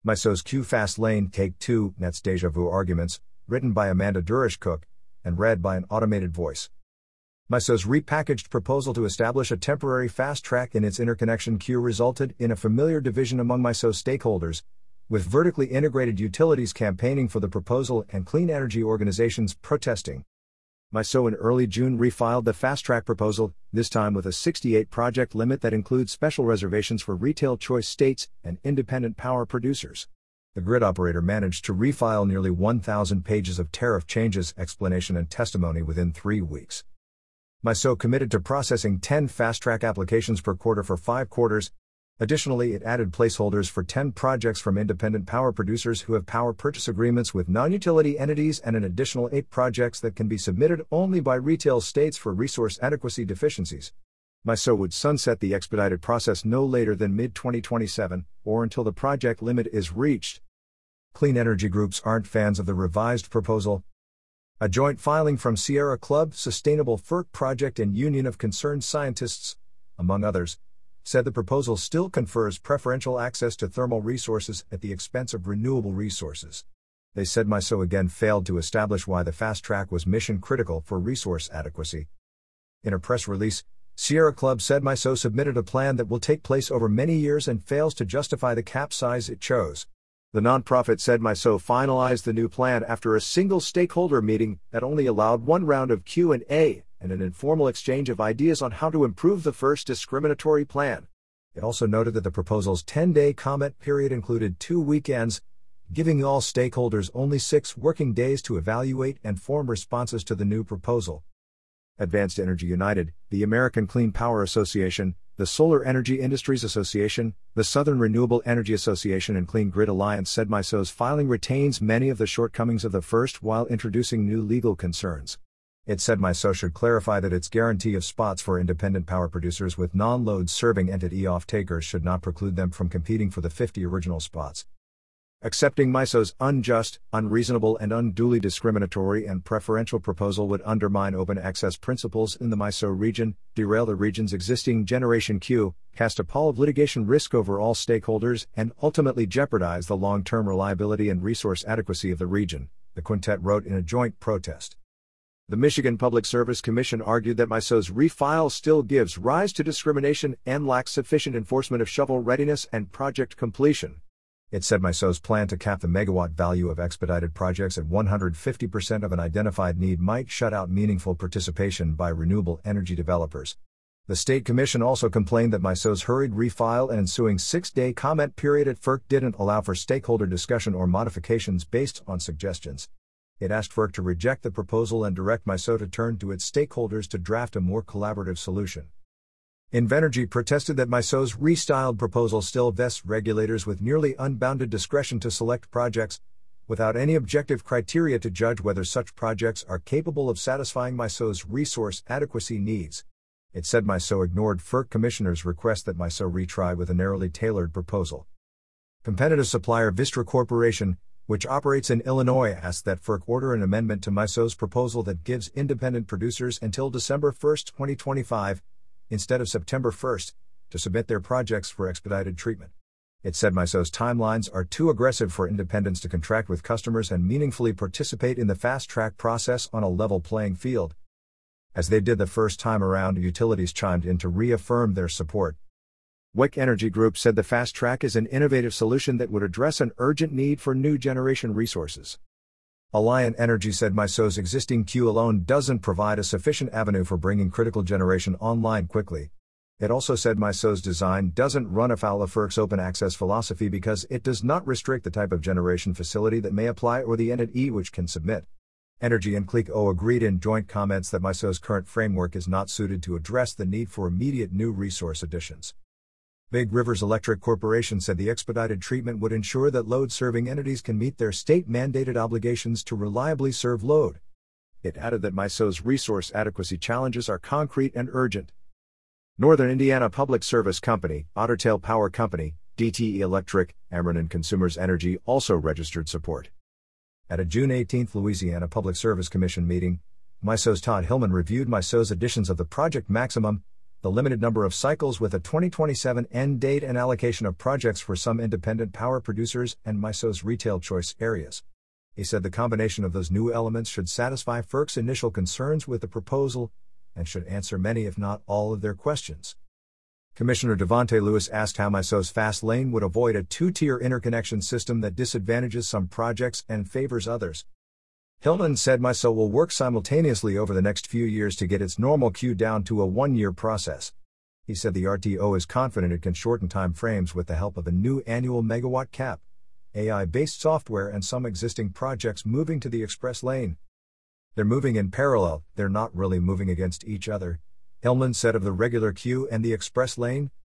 MISO's Q Fast Lane Take 2 Nets Deja Vu Arguments, written by Amanda Durish-Cook, and read by an automated voice. MISO's repackaged proposal to establish a temporary fast track in its interconnection queue resulted in a familiar division among MISO stakeholders, with vertically integrated utilities campaigning for the proposal and clean energy organizations protesting. MISO in early June refiled the fast-track proposal, this time with a 68-project limit that includes special reservations for retail choice states and independent power producers. The grid operator managed to refile nearly 1,000 pages of tariff changes, explanation and testimony within 3 weeks. MISO committed to processing 10 fast-track applications per quarter for 5 quarters. Additionally, it added placeholders for 10 projects from independent power producers who have power purchase agreements with non-utility entities and an additional 8 projects that can be submitted only by retail states for resource adequacy deficiencies. MISO would sunset the expedited process no later than mid-2027, or until the project limit is reached. Clean energy groups aren't fans of the revised proposal. A joint filing from Sierra Club, Sustainable FERC Project and Union of Concerned Scientists, among others, said the proposal still confers preferential access to thermal resources at the expense of renewable resources. They said MISO again failed to establish why the fast track was mission critical for resource adequacy. In a press release, Sierra Club said MISO submitted a plan that will take place over many years and fails to justify the cap size it chose. The nonprofit said MISO finalized the new plan after a single stakeholder meeting that only allowed one round of Q&A and an informal exchange of ideas on how to improve the first discriminatory plan. It also noted that the proposal's 10-day comment period included 2 weekends, giving all stakeholders only 6 working days to evaluate and form responses to the new proposal. Advanced Energy United, the American Clean Power Association, the Solar Energy Industries Association, the Southern Renewable Energy Association and Clean Grid Alliance said MISO's filing retains many of the shortcomings of the first while introducing new legal concerns. It said MISO should clarify that its guarantee of spots for independent power producers with non-load serving entity off-takers should not preclude them from competing for the 50 original spots. Accepting MISO's unjust, unreasonable and unduly discriminatory and preferential proposal would undermine open access principles in the MISO region, derail the region's existing generation queue, cast a pall of litigation risk over all stakeholders, and ultimately jeopardize the long-term reliability and resource adequacy of the region, the quintet wrote in a joint protest. The Michigan Public Service Commission argued that MISO's refile still gives rise to discrimination and lacks sufficient enforcement of shovel readiness and project completion. It said MISO's plan to cap the megawatt value of expedited projects at 150% of an identified need might shut out meaningful participation by renewable energy developers. The State Commission also complained that MISO's hurried refile and ensuing 6-day comment period at FERC didn't allow for stakeholder discussion or modifications based on suggestions. It asked FERC to reject the proposal and direct MISO to turn to its stakeholders to draft a more collaborative solution. Invenergy protested that MISO's restyled proposal still vests regulators with nearly unbounded discretion to select projects, without any objective criteria to judge whether such projects are capable of satisfying MISO's resource adequacy needs. It said MISO ignored FERC commissioners' request that MISO retry with a narrowly tailored proposal. Competitive supplier Vistra Corporation, which operates in Illinois, asked that FERC order an amendment to MISO's proposal that gives independent producers until December 1, 2025, instead of September 1, to submit their projects for expedited treatment. It said MISO's timelines are too aggressive for independents to contract with customers and meaningfully participate in the fast-track process on a level playing field. As they did the first time around, utilities chimed in to reaffirm their support. WEC Energy Group said the fast track is an innovative solution that would address an urgent need for new generation resources. Alliant Energy said MISO's existing queue alone doesn't provide a sufficient avenue for bringing critical generation online quickly. It also said MISO's design doesn't run afoul of FERC's open access philosophy because it does not restrict the type of generation facility that may apply or the entity which can submit. Energy and CLECO agreed in joint comments that MISO's current framework is not suited to address the need for immediate new resource additions. Big Rivers Electric Corporation said the expedited treatment would ensure that load-serving entities can meet their state-mandated obligations to reliably serve load. It added that MISO's resource adequacy challenges are concrete and urgent. Northern Indiana Public Service Company, Otter Tail Power Company, DTE Electric, Ameren and Consumers Energy also registered support. At a June 18 Louisiana Public Service Commission meeting, MISO's Todd Hillman reviewed MISO's additions of the Project Maximum, the limited number of cycles with a 2027 end date and allocation of projects for some independent power producers and MISO's retail choice areas. He said the combination of those new elements should satisfy FERC's initial concerns with the proposal and should answer many if not all of their questions. Commissioner Devonte Lewis asked how MISO's fast lane would avoid a two-tier interconnection system that disadvantages some projects and favors others. Hillman said MISO will work simultaneously over the next few years to get its normal queue down to a one-year process. He said the RTO is confident it can shorten time frames with the help of a new annual megawatt cap, AI-based software and some existing projects moving to the express lane. They're moving in parallel, they're not really moving against each other, Hillman said of the regular queue and the express lane.